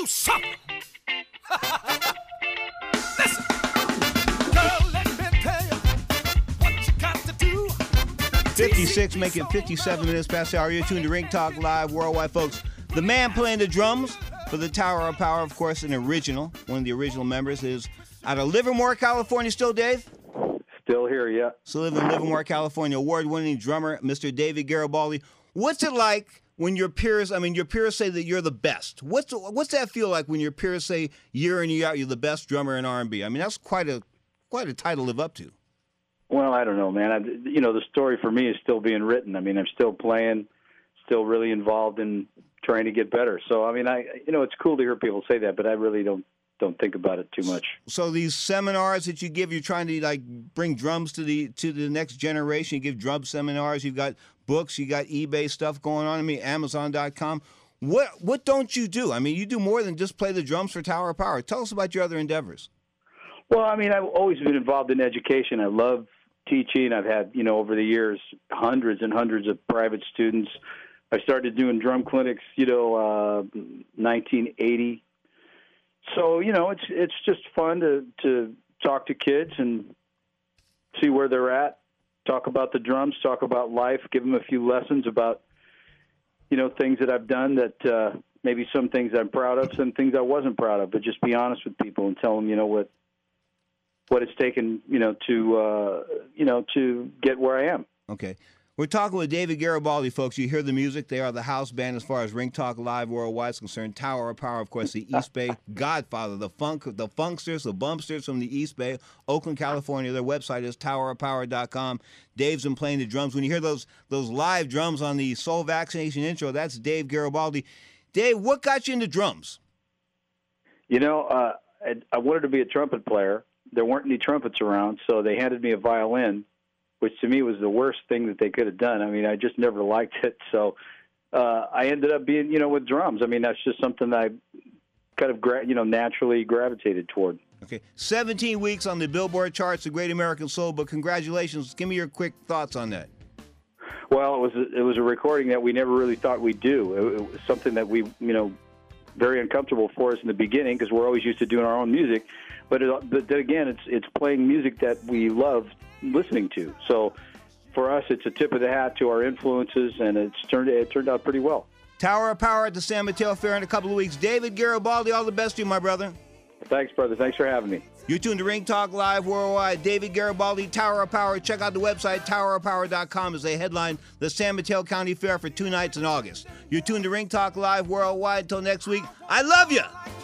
something. Listen. Girl, let me tell you what you got to do. 56, making 57 minutes past the hour. You're tuned to Ring Talk Live Worldwide, folks. The man playing the drums for the Tower of Power, of course, an original. One of the original members is out of Livermore, California. Still, Dave? Still here, yeah. Still live in Livermore, California. Award-winning drummer, Mr. David Garibaldi. What's it like when your peers say that you're the best? What's that feel like when your peers say year in, year out, you're the best drummer in R&B? I mean, that's quite a title to live up to. Well, I don't know, man. The story for me is still being written. I mean, I'm still playing, still really involved in trying to get better. So, I mean, it's cool to hear people say that, but I really don't think about it too much. So these seminars that you give, you're trying to bring drums to the next generation. You give drum seminars. You've got books. You got eBay stuff going on. I mean, Amazon.com. What don't you do? I mean, you do more than just play the drums for Tower of Power. Tell us about your other endeavors. Well, I mean, I've always been involved in education. I love teaching. I've had, over the years, hundreds and hundreds of private students. I started doing drum clinics, 1980. So, it's just fun to talk to kids and see where they're at, talk about the drums, talk about life, give them a few lessons about, things that I've done that maybe some things I'm proud of, some things I wasn't proud of, but just be honest with people and tell them, what it's taken, to get where I am. Okay. We're talking with David Garibaldi, folks. You hear the music. They are the house band as far as Ring Talk Live Worldwide is concerned. Tower of Power, of course, the East Bay Godfather, the funksters, the bumpsters from the East Bay, Oakland, California. Their website is towerofpower.com. Dave's been playing the drums. When you hear those live drums on the Soul Vaccination intro, that's Dave Garibaldi. Dave, what got you into drums? I wanted to be a trumpet player. There weren't any trumpets around, so they handed me a violin, which to me was the worst thing that they could have done. I mean, I just never liked it. So I ended up being, with drums. I mean, that's just something that I kind of, naturally gravitated toward. Okay. 17 weeks on the Billboard charts, The Great American Soul Book. Congratulations. Give me your quick thoughts on that. Well, it was a recording that we never really thought we'd do. It was something that we, very uncomfortable for us in the beginning because we're always used to doing our own music. But then again, it's playing music that we love listening to. So for us, it's a tip of the hat to our influences, and it turned out pretty well. Tower of Power at the San Mateo Fair in a couple of weeks. David Garibaldi, all the best to you, my brother. Thanks, brother. Thanks for having me. You're tuned to Ring Talk Live Worldwide. David Garibaldi, Tower of Power. Check out the website, towerofpower.com, as they headline the San Mateo County Fair for 2 nights in August. You're tuned to Ring Talk Live Worldwide. Until next week, I love you.